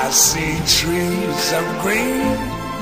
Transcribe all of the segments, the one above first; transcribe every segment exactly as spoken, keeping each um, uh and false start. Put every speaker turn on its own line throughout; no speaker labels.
I see trees of green.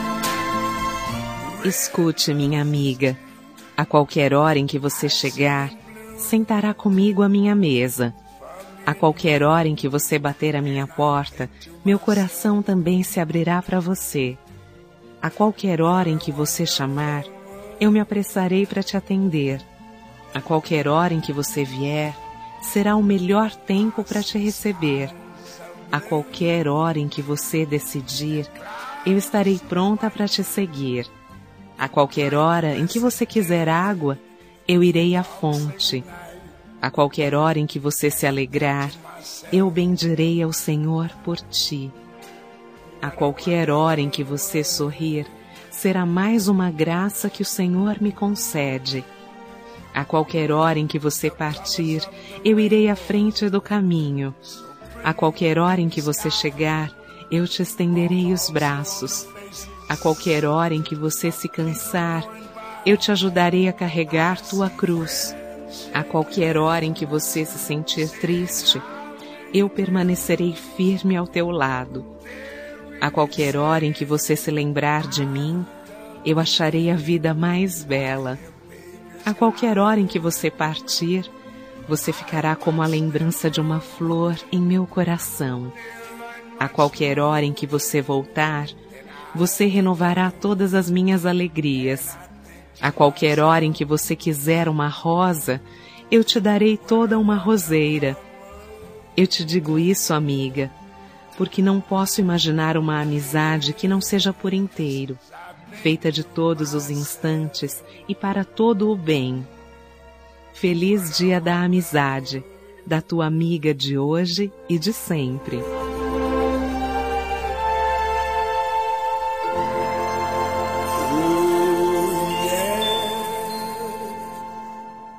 Escute, minha amiga. A qualquer hora em que você chegar, sentará comigo à minha mesa. A qualquer hora em que você bater à minha porta, meu coração também se abrirá para você. A qualquer hora em que você chamar, eu me apressarei para te atender. A qualquer hora em que você vier, será o melhor tempo para te receber. A qualquer hora em que você decidir, eu estarei pronta para te seguir. A qualquer hora em que você quiser água, eu irei à fonte. A qualquer hora em que você se alegrar, eu bendirei ao Senhor por ti. A qualquer hora em que você sorrir, será mais uma graça que o Senhor me concede. A qualquer hora em que você partir, eu irei à frente do caminho. A qualquer hora em que você chegar, eu te estenderei os braços. A qualquer hora em que você se cansar, eu te ajudarei a carregar tua cruz. A qualquer hora em que você se sentir triste, eu permanecerei firme ao teu lado. A qualquer hora em que você se lembrar de mim, eu acharei a vida mais bela. A qualquer hora em que você partir, você ficará como a lembrança de uma flor em meu coração. A qualquer hora em que você voltar, você renovará todas as minhas alegrias. A qualquer hora em que você quiser uma rosa, eu te darei toda uma roseira. Eu te digo isso, amiga, porque não posso imaginar uma amizade que não seja por inteiro, feita de todos os instantes e para todo o bem. Feliz Dia da Amizade, da tua amiga de hoje e de sempre.